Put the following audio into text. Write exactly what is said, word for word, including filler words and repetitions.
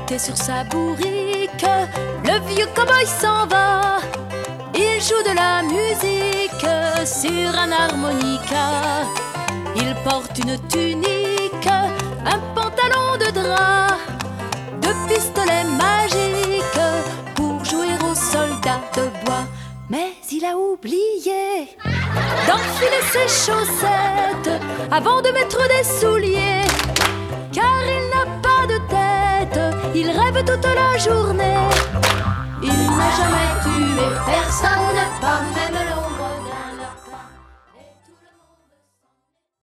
monté sur sa bourrique, le vieux cow-boy s'en va. Il joue de la musique sur un harmonica. Il porte une tunique, un pantalon de drap, deux pistolets magiques pour jouer aux soldats de bois. Mais il a oublié d'enfiler ses chaussettes avant de mettre des souliers, car il n'a pas de tête, il rêve toute la journée. Il n'a jamais tué personne, pas même